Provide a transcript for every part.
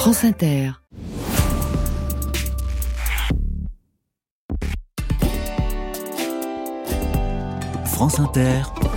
France Inter. France Inter.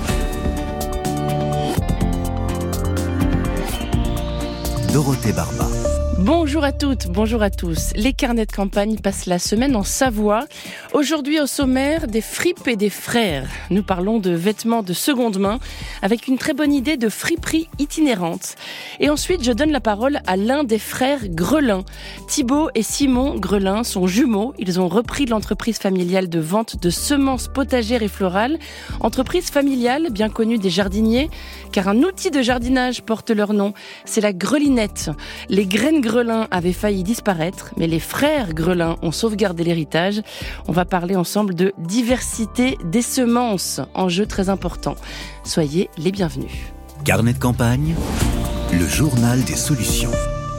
Dorothée Barba. Bonjour à toutes, bonjour à tous. Les carnets de campagne passent la semaine en Savoie. Aujourd'hui au sommaire, des fripes et des frères. Nous parlons de vêtements de seconde main avec une très bonne idée de friperie itinérante. Et ensuite, je donne la parole à l'un des frères Grelin. Thibaut et Simon Grelin sont jumeaux. Ils ont repris l'entreprise familiale de vente de semences potagères et florales. Entreprise familiale bien connue des jardiniers, car un outil de jardinage porte leur nom. C'est la grelinette. Les graines Grelin avait failli disparaître, mais les frères Grelin ont sauvegardé l'héritage. On va parler ensemble de diversité des semences, enjeu très important. Soyez les bienvenus. Carnet de campagne, le journal des solutions.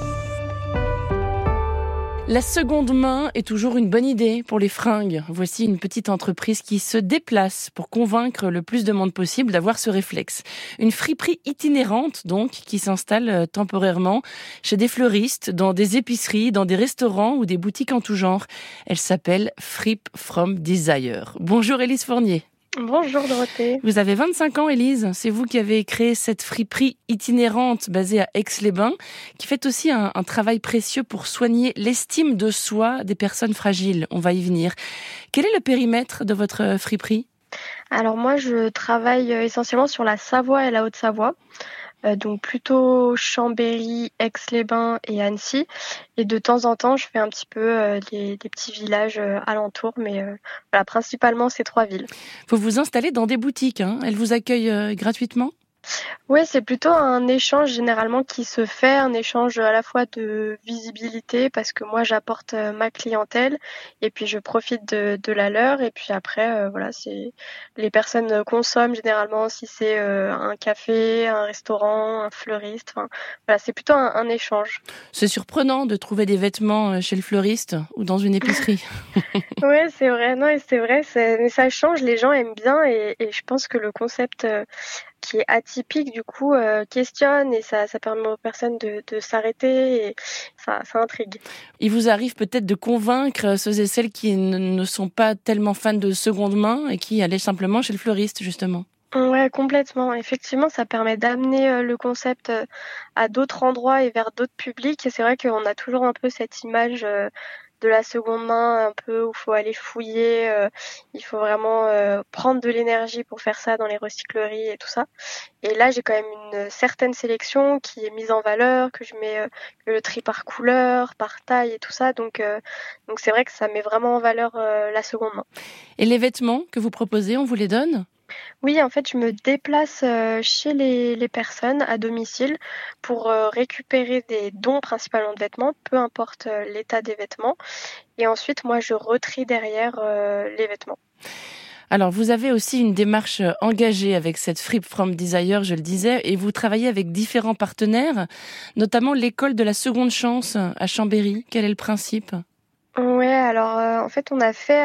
La seconde main est toujours une bonne idée pour les fringues. Voici une petite entreprise qui se déplace pour convaincre le plus de monde possible d'avoir ce réflexe. Une friperie itinérante, donc, qui s'installe temporairement chez des fleuristes, dans des épiceries, dans des restaurants ou des boutiques en tout genre. Elle s'appelle Fripe from Desire. Bonjour Élise Fournier. Bonjour Dorothée. Vous avez 25 ans Élise, c'est vous qui avez créé cette friperie itinérante basée à Aix-les-Bains, qui fait aussi un travail précieux pour soigner l'estime de soi des personnes fragiles. On va y venir. Quel est le périmètre de votre friperie ? Alors moi je travaille essentiellement sur la Savoie et la Haute-Savoie. Donc plutôt Chambéry, Aix-les-Bains et Annecy. Et de temps en temps, je fais un petit peu des petits villages alentours, mais voilà, principalement ces 3 villes. Vous vous installez dans des boutiques, hein ? Elles vous accueillent gratuitement ? Oui, c'est plutôt un échange généralement qui se fait, un échange à la fois de visibilité parce que moi j'apporte ma clientèle et puis je profite de la leur et puis après voilà, c'est les personnes consomment généralement si c'est un café, un restaurant, un fleuriste, enfin voilà, c'est plutôt un échange. C'est surprenant de trouver des vêtements chez le fleuriste ou dans une épicerie. Oui, c'est vrai, non, et c'est vrai, mais ça change, les gens aiment bien et je pense que le concept qui est atypique du coup questionne et ça permet aux personnes de s'arrêter et ça intrigue. Il vous arrive peut-être de convaincre ceux et celles qui ne sont pas tellement fans de seconde main et qui allaient simplement chez le fleuriste justement. Ouais, complètement. Effectivement, ça permet d'amener le concept à d'autres endroits et vers d'autres publics et c'est vrai qu'on a toujours un peu cette image de la seconde main un peu où il faut aller fouiller, il faut vraiment prendre de l'énergie pour faire ça dans les recycleries et tout ça. Et là, j'ai quand même une certaine sélection qui est mise en valeur, que je mets que je trie par couleur, par taille et tout ça. Donc c'est vrai que ça met vraiment en valeur la seconde main. Et les vêtements que vous proposez, on vous les donne ? Oui, en fait, je me déplace chez les personnes à domicile pour récupérer des dons principalement de vêtements, peu importe l'état des vêtements. Et ensuite, moi, je retrie derrière les vêtements. Alors, vous avez aussi une démarche engagée avec cette Fripe from Desire, je le disais, et vous travaillez avec différents partenaires, notamment l'école de la seconde chance à Chambéry. Quel est le principe ? Ouais, alors en fait on a fait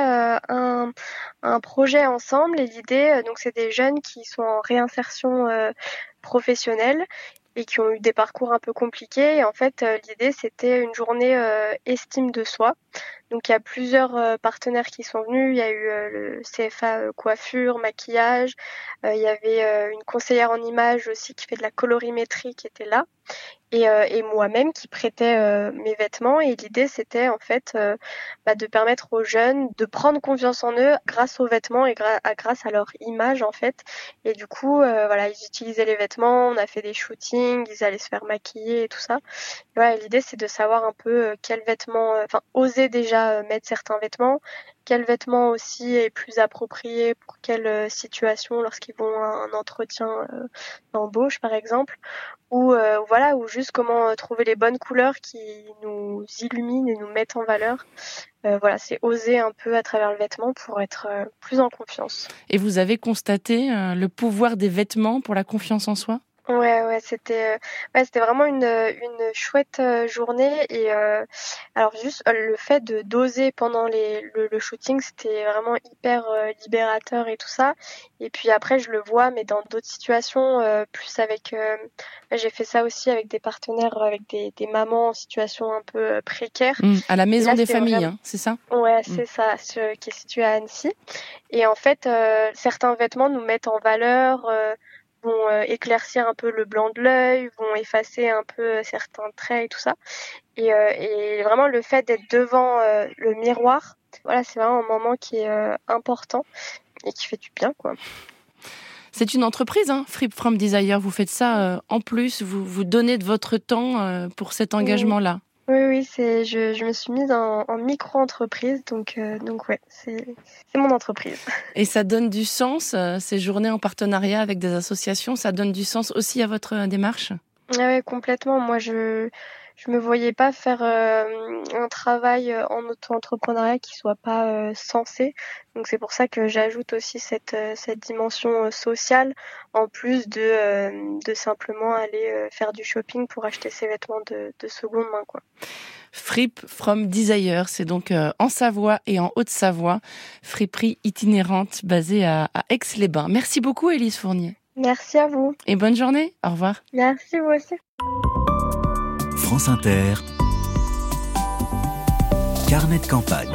un projet ensemble et l'idée donc c'est des jeunes qui sont en réinsertion professionnelle et qui ont eu des parcours un peu compliqués et en fait l'idée c'était une journée estime de soi. Donc il y a plusieurs partenaires qui sont venus, il y a eu le CFA coiffure, maquillage, il y avait une conseillère en images aussi qui fait de la colorimétrie qui était là. Et moi-même qui prêtais mes vêtements et l'idée c'était en fait de permettre aux jeunes de prendre confiance en eux grâce aux vêtements et grâce à leur image en fait et du coup voilà, ils utilisaient les vêtements, on a fait des shootings, ils allaient se faire maquiller et tout ça. Et voilà, l'idée c'est de savoir un peu quels vêtements, oser déjà mettre certains vêtements, quel vêtement aussi est plus approprié pour quelle situation lorsqu'ils vont à un entretien d'embauche par exemple. Ou voilà, ou juste comment trouver les bonnes couleurs qui nous illuminent et nous mettent en valeur. Voilà, c'est oser un peu à travers le vêtement pour être plus en confiance. Et vous avez constaté le pouvoir des vêtements pour la confiance en soi ? C'était vraiment une chouette journée et alors juste le fait de d'oser pendant le shooting, c'était vraiment hyper libérateur et tout ça. Et puis après, je le vois, mais dans d'autres situations, plus avec, j'ai fait ça aussi avec des partenaires, avec des mamans en situation un peu précaire. À la Et maison là, des c'est familles, vraiment, c'est ça? ouais, Mmh. c'est ça, qui est situé à Annecy. Et en fait, certains vêtements nous mettent en valeur, vont éclaircir un peu le blanc de l'œil, vont effacer un peu certains traits et tout ça. Et vraiment le fait d'être devant le miroir, voilà, c'est vraiment un moment qui est important et qui fait du bien, quoi. C'est une entreprise, Fripp From Desire. Vous faites ça en plus, vous donnez de votre temps pour cet Mmh. engagement-là. Oui, je me suis mise en micro-entreprise, donc ouais, c'est mon entreprise. Et ça donne du sens, ces journées en partenariat avec des associations, ça donne du sens aussi à votre démarche? Ah ouais, complètement. Moi, je me voyais pas faire un travail en auto-entrepreneuriat qui soit pas sensé. Donc c'est pour ça que j'ajoute aussi cette dimension sociale en plus de simplement aller faire du shopping pour acheter ses vêtements de seconde main, quoi. Fripp From Desire, c'est donc en Savoie et en Haute-Savoie, friperie itinérante basée à Aix-les-Bains. Merci beaucoup Élise Fournier. Merci à vous. Et bonne journée, au revoir. Merci vous aussi. France Inter, carnet de campagne.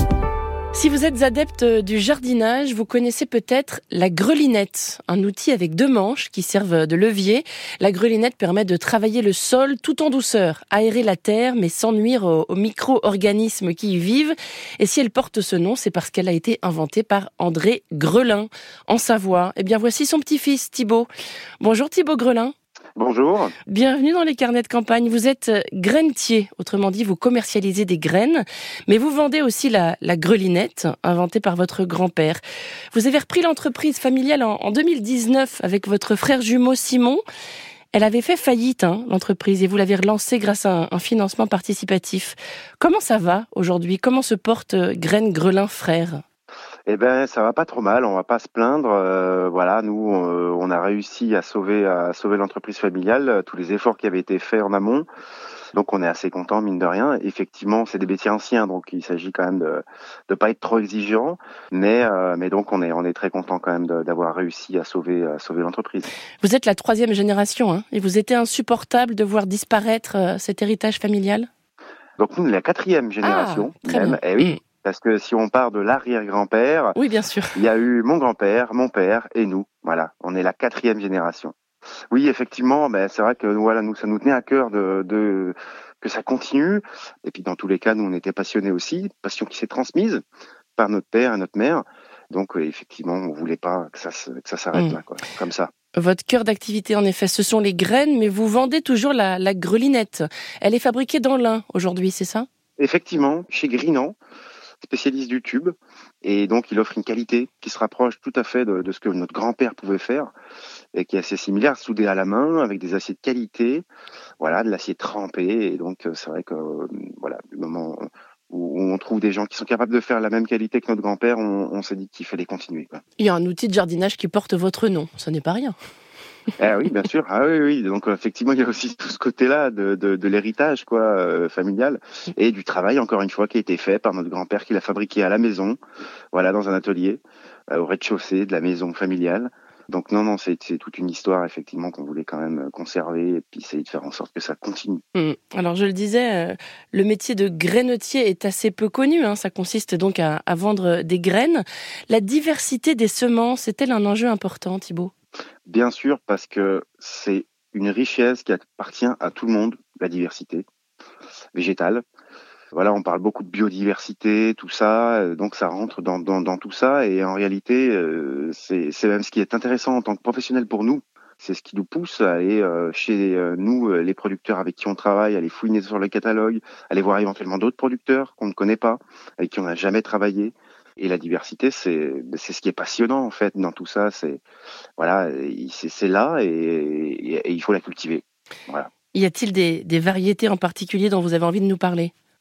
Si vous êtes adepte du jardinage, vous connaissez peut-être la grelinette, un outil avec 2 manches qui servent de levier. La grelinette permet de travailler le sol tout en douceur, aérer la terre mais sans nuire aux micro-organismes qui y vivent. Et si elle porte ce nom, c'est parce qu'elle a été inventée par André Grelin en Savoie. Eh bien voici son petit-fils Thibaut. Bonjour Thibaut Grelin. Bonjour. Bienvenue dans les carnets de campagne. Vous êtes grainetier, autrement dit, vous commercialisez des graines, mais vous vendez aussi la grelinette, inventée par votre grand-père. Vous avez repris l'entreprise familiale en 2019 avec votre frère jumeau Simon. Elle avait fait faillite, l'entreprise, et vous l'avez relancée grâce à un financement participatif. Comment ça va aujourd'hui? Comment se porte Graines Grelin Frères? Eh ben, ça va pas trop mal, on va pas se plaindre. Voilà, nous, on a réussi à sauver l'entreprise familiale, tous les efforts qui avaient été faits en amont. Donc, on est assez content, mine de rien. Effectivement, c'est des métiers anciens, donc il s'agit quand même de pas être trop exigeant. Mais donc, on est très content quand même d'avoir réussi à sauver l'entreprise. Vous êtes la 3e génération, et vous était insupportable de voir disparaître cet héritage familial? Donc, nous, on est la 4e génération. Très même. bien. Eh oui. Parce que si on part de l'arrière-grand-père, oui, bien sûr. Il y a eu mon grand-père, mon père et nous. Voilà, on est la 4e génération. Oui, effectivement, c'est vrai que voilà, nous, ça nous tenait à cœur de que ça continue. Et puis dans tous les cas, nous, on était passionnés aussi, passion qui s'est transmise par notre père et notre mère. Donc effectivement, on voulait pas que ça s'arrête là, quoi, comme ça. Votre cœur d'activité, en effet, ce sont les graines, mais vous vendez toujours la grelinette. Elle est fabriquée dans l'Ain aujourd'hui, c'est ça? Effectivement, chez Grinan, spécialiste du tube, et donc il offre une qualité qui se rapproche tout à fait de ce que notre grand-père pouvait faire, et qui est assez similaire, soudé à la main, avec des aciers de qualité, voilà, de l'acier trempé, et donc c'est vrai que voilà, du moment où on trouve des gens qui sont capables de faire la même qualité que notre grand-père, on s'est dit qu'il fallait continuer, quoi. Il y a un outil de jardinage qui porte votre nom, ce n'est pas rien. Ah oui, bien sûr. Ah oui. Donc effectivement, il y a aussi tout ce côté-là de l'héritage, quoi, familial, et du travail, encore une fois, qui a été fait par notre grand-père, qui l'a fabriqué à la maison, voilà, dans un atelier, au rez-de-chaussée de la maison familiale. Donc non, c'est toute une histoire, effectivement, qu'on voulait quand même conserver et puis essayer de faire en sorte que ça continue. Alors je le disais, le métier de grainetier est assez peu connu, ça consiste donc à vendre des graines. La diversité des semences est-elle un enjeu important, Thibaut? Bien sûr, parce que c'est une richesse qui appartient à tout le monde, la diversité végétale. Voilà, on parle beaucoup de biodiversité, tout ça, donc ça rentre dans tout ça. Et en réalité, c'est même ce qui est intéressant en tant que professionnel pour nous. C'est ce qui nous pousse à aller chez nous, les producteurs avec qui on travaille, à aller fouiner sur le catalogue, aller voir éventuellement d'autres producteurs qu'on ne connaît pas, avec qui on n'a jamais travaillé. Et la diversité, c'est ce qui est passionnant en fait dans tout ça. C'est voilà, c'est là et il faut la cultiver. Voilà. Y a-t-il des variétés en particulier dont vous avez envie de nous parler?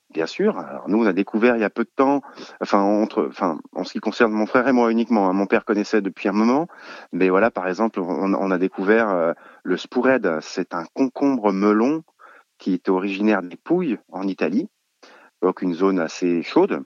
Bien sûr. Alors nous, on a découvert il y a peu de temps, en ce qui concerne mon frère et moi uniquement, hein, mon père connaissait depuis un moment, mais voilà, par exemple, on a découvert le Spoured. C'est un concombre melon qui est originaire des Pouilles en Italie, donc une zone assez chaude.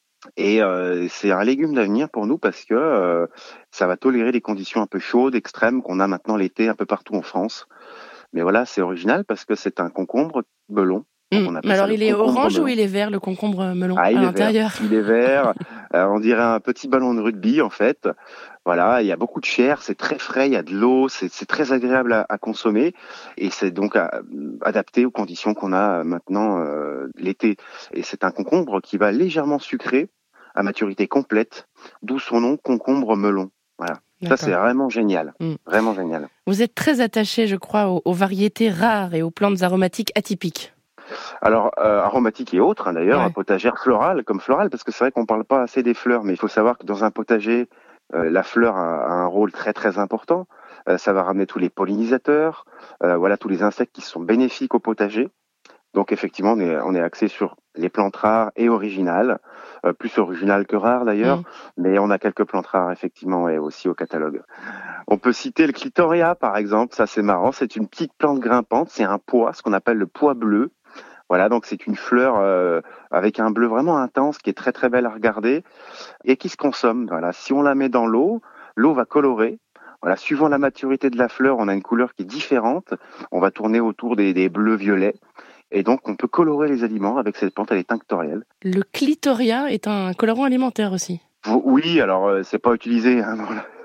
Et c'est un légume d'avenir pour nous parce que ça va tolérer les conditions un peu chaudes, extrêmes qu'on a maintenant l'été un peu partout en France. Mais voilà, c'est original parce que c'est un concombre melon. Donc on Mais appelle ça alors, le il est concombre orange ou melon. il est vert, le concombre melon, Ah, à il est l'intérieur? vert. Il est vert. On dirait un petit ballon de rugby en fait. Voilà, il y a beaucoup de chair, c'est très frais, il y a de l'eau, c'est très agréable à consommer et c'est donc adapté aux conditions qu'on a maintenant l'été. Et c'est un concombre qui va légèrement sucrer à maturité complète, d'où son nom concombre melon. Voilà. Ça, D'accord. c'est vraiment génial. Vraiment génial. Vous êtes très attaché, je crois, aux variétés rares et aux plantes aromatiques atypiques. Alors, aromatique et autres, hein, d'ailleurs, Ouais. potagère florale, comme florale, parce que c'est vrai qu'on parle pas assez des fleurs, mais il faut savoir que dans un potager, la fleur a un rôle très très important. Ça va ramener tous les pollinisateurs, voilà, tous les insectes qui sont bénéfiques au potager. Donc effectivement, on est axé sur les plantes rares et originales, plus originales que rares d'ailleurs, Mm. mais on a quelques plantes rares effectivement et aussi au catalogue. On peut citer le clitoria par exemple, ça c'est marrant, c'est une petite plante grimpante, c'est un pois, ce qu'on appelle le pois bleu. Voilà, donc c'est une fleur avec un bleu vraiment intense qui est très très belle à regarder et qui se consomme. Voilà, si on la met dans l'eau, l'eau va colorer. Voilà, suivant la maturité de la fleur, on a une couleur qui est différente. On va tourner autour des bleus violets. Et donc, on peut colorer les aliments avec cette plante, elle est tinctorielle. Le clitoria est un colorant alimentaire aussi. Oui, alors c'est pas utilisé hein,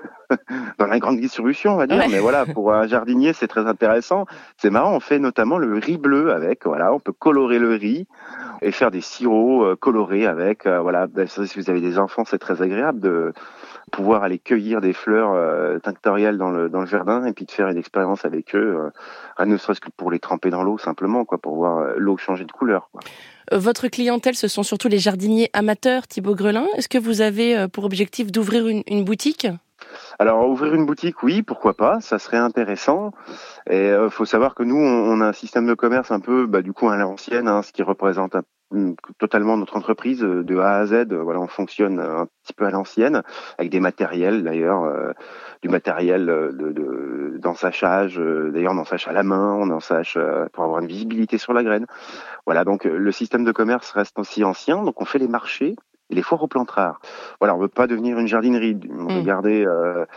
dans la grande distribution, on va dire, Ouais. mais voilà, pour un jardinier, c'est très intéressant. C'est marrant, on fait notamment le riz bleu avec, voilà, on peut colorer le riz et faire des sirops colorés avec, voilà. Si vous avez des enfants, c'est très agréable de pouvoir aller cueillir des fleurs tinctorielles dans le jardin et puis de faire une expérience avec eux, ne serait-ce que pour les tremper dans l'eau simplement, quoi, pour voir l'eau changer de couleur, quoi. Votre clientèle, ce sont surtout les jardiniers amateurs, Thibaut Grelin. Est-ce que vous avez pour objectif d'ouvrir une boutique ? Alors ouvrir une boutique, oui, pourquoi pas, ça serait intéressant. Et faut savoir que nous, on a un système de commerce un peu, du coup à l'ancienne, hein, ce qui représente totalement notre entreprise de A à Z. Voilà, on fonctionne un petit peu à l'ancienne, avec des matériels d'ailleurs, du matériel d'ensachage. D'ailleurs, on ensâche à la main, on ensâche pour avoir une visibilité sur la graine. Voilà, donc le système de commerce reste aussi ancien, donc on fait les marchés et les foires aux plantes rares. Voilà, on veut pas devenir une jardinerie, on veut garder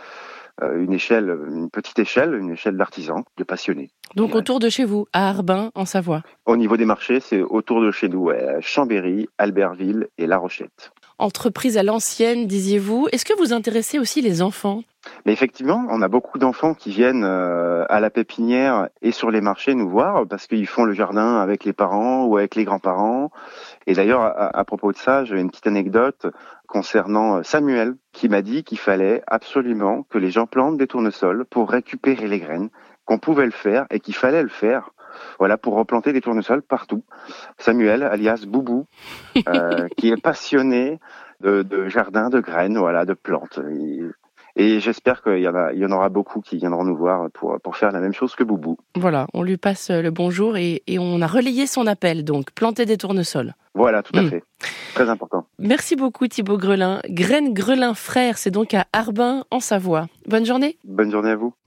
une petite échelle, une échelle d'artisan, de passionnés. Donc autour de chez vous, à Arbin, en Savoie. Au niveau des marchés, c'est autour de chez nous, Chambéry, Albertville et La Rochette. Entreprise à l'ancienne, disiez-vous. Est-ce que vous intéressez aussi les enfants ? Mais effectivement, on a beaucoup d'enfants qui viennent à la pépinière et sur les marchés nous voir parce qu'ils font le jardin avec les parents ou avec les grands-parents. Et d'ailleurs, à propos de ça, j'ai une petite anecdote concernant Samuel qui m'a dit qu'il fallait absolument que les gens plantent des tournesols pour récupérer les graines, qu'on pouvait le faire et qu'il fallait le faire. Voilà, pour replanter des tournesols partout. Samuel, alias Boubou, qui est passionné de jardin, de graines, voilà, de plantes. Et j'espère qu'il y en aura beaucoup qui viendront nous voir pour faire la même chose que Boubou. Voilà, on lui passe le bonjour et on a relayé son appel, donc planter des tournesols. Voilà, tout à fait. Très important. Merci beaucoup Thibaut Grelin. Graines Grelin Frères, c'est donc à Arbin, en Savoie. Bonne journée. Bonne journée à vous.